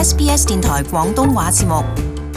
SBS 電台廣東話節目。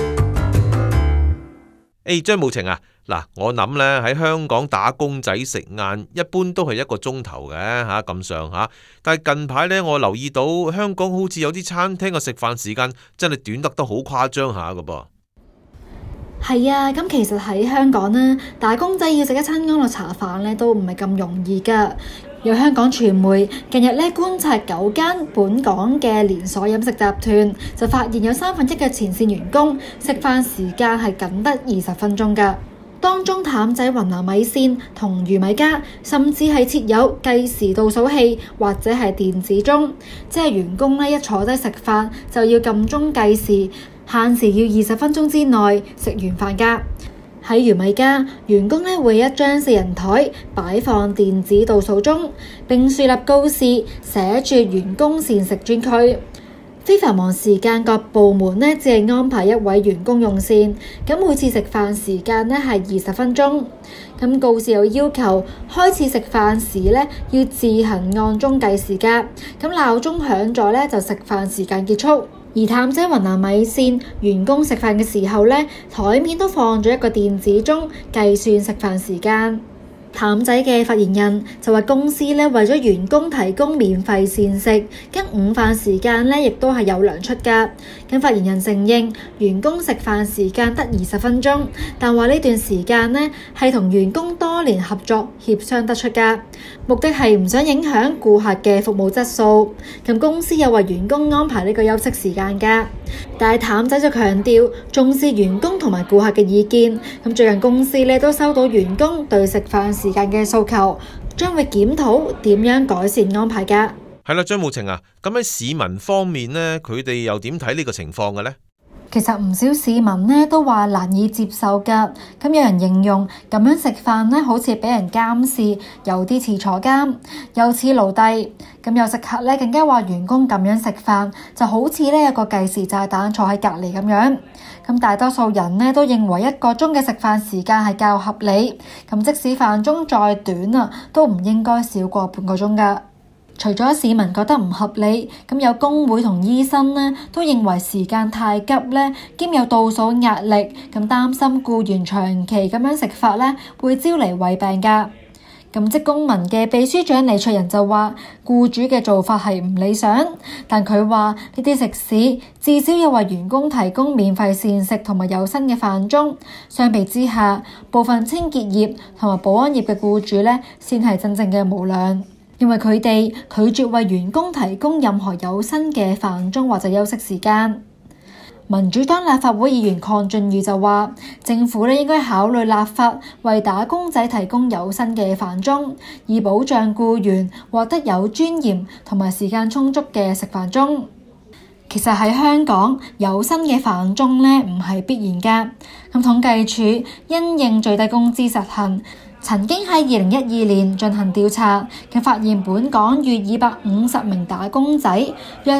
張慕晴啊，嗱，我諗呢喺香港打工仔食晏一般都係1個鐘頭嘅吓咁上下，但係近排呢，我留意到香港好似有啲餐廳嘅食飯時間真係短得都好誇張下噶噃。 係啊，咁其實喺香港呢，打工仔要食一餐安樂茶飯呢都唔係咁容易㗎。有香港傳媒近日呢觀察9間本港嘅連鎖飲食集團，就發現有1/3嘅前線員工食飯時間係僅得20分鐘㗎。當中譚仔雲南米線同魚米家甚至係設有計時倒數器或者係電子鐘，即係員工呢一坐低食飯就要撳鐘計時，限時要20分鐘之內食完飯㗎。喺魚米家，員工呢會一張4人台擺放電子倒數鐘，並樹立告示寫住員工膳食專區。非繁忙時間各部門呢只係安排1位員工用膳，咁每次食飯時間呢係20分鐘。咁告示有要求開始食飯時呢要自行按鐘計時㗎，咁鬧鐘響咗呢就食飯時間結束。而譚仔雲南米線員工食飯嘅時候呢，台面都放咗一個電子鐘計算食飯時間。譚仔嘅發言人就話公司呢為咗員工提供免費膳食，跟午飯時間呢亦都係有糧出㗎。咁發言人承認員工食飯時間得20分鐘，但話呢段時間呢係同員工多年合作協商得出㗎，目的係唔想影響顧客嘅服務質素。咁公司有為員工安排呢個休息時間㗎，但係譚仔就強調重視員工同埋顧客嘅意見。咁最近公司呢都收到員工對食飯時間嘅訴求，將會檢討點樣改善安排㗎。 係啦，張慕晴啊，咁喺市民方面呢，佢哋又點睇呢個情況嘅呢？ 其實唔少市民呢都話難以接受㗎。咁有人形容咁樣食飯呢好似俾人監視，有啲似坐監，又似奴隸。咁有食客呢更加話員工咁樣食飯就好似呢有個計時炸彈坐喺隔離咁樣。咁大多數人呢都認為1個鐘嘅食飯時間係較合理。咁即使飯鐘再短啊，都唔應該少過半個鐘㗎。除咗市民覺得唔合理，咁有工會同醫生呢都認為時間太急呢，兼有倒數壓力，咁擔心僱員長期咁樣食法呢會招嚟胃病㗎。咁職工盟嘅秘書長李卓人就話，僱主嘅做法係唔理想，但佢話呢啲食肆至少有為員工提供免費膳食同埋有薪嘅飯鐘，相比之下，部分清潔業同埋保安業嘅僱主呢先係真正嘅無良。因為佢哋拒絕為員工提供任何有薪嘅飯鐘或者休息時間。民主黨立法會議員鄺俊宇就話，政府應該考慮立法為打工仔提供有薪嘅飯鐘，以保障僱員獲得有尊嚴同埋時間充足嘅食飯鐘。其實喺香港有薪嘅飯鐘唔係必然㗎。咁統計處因應最低工資實行，曾經喺2012年進行調查，佢發現本港約250名打工仔，約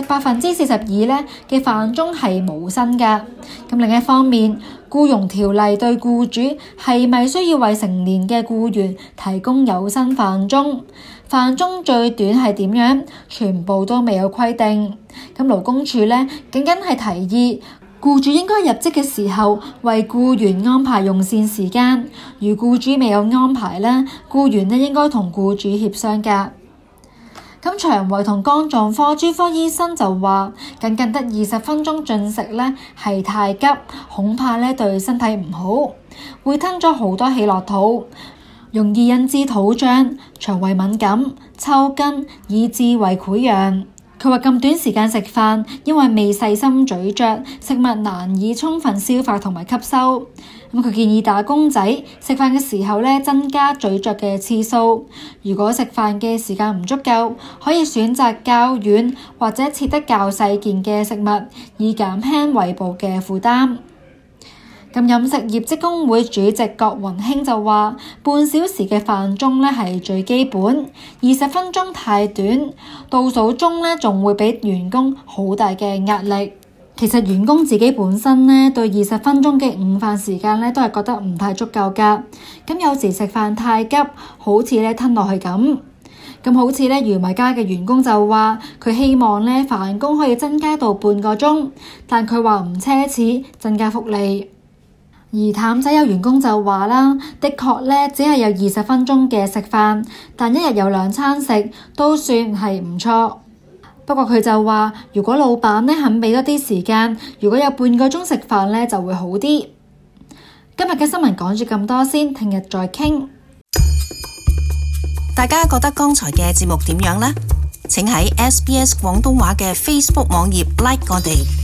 42%嘅飯鐘係無薪㗎。咁另一方面，僱傭條例對僱主係咪需要為成年嘅僱員提供有薪飯鐘？飯鐘最短係點樣？全部都未有規定。咁勞工處僅僅係提議，僱主應該入職嘅時候為僱員安排用膳時間，如僱主未有安排僱員應該同僱主協商㗎。咁腸胃同肝臟科專科醫生就話，僅僅得20分鐘進食係太急，恐怕對身體唔好，會吞咗好多氣落肚，容易引致肚脹、腸胃敏感、抽筋，以致胃潰瘍。佢話咁短時間食飯，因為未細心咀嚼，食物難以充分消化同埋吸收。咁佢建議打工仔食飯嘅時候增加咀嚼嘅次數。如果食飯嘅時間唔足夠，可以選擇較軟或者切得較細件嘅食物，以減輕胃部嘅負擔。咁飲食業職工會主席郭雲興就話，半小時嘅飯鐘係最基本，20分鐘太短，倒數鐘仲會俾員工好大嘅壓力。其實員工自己本身對20分鐘嘅午飯時間都係覺得唔太足夠㗎。咁有時食飯太急，好似吞落去咁。 咁好似咧魚米街嘅員工就話，佢希望咧返工可以增加到半個鐘，但佢話唔奢侈，增加福利。而譚仔有員工就話啦，的確咧只係有20分鐘嘅食飯，但一日有2餐食都算係唔錯。不過佢就話，如果老闆咧肯俾多啲時間，如果有半個鐘食飯咧就會好啲。今日嘅新聞講住咁多先，聽日再傾。 大家覺得剛才嘅節目點樣呢？請喺SBS 廣東話嘅 Facebook 網頁 like 我哋。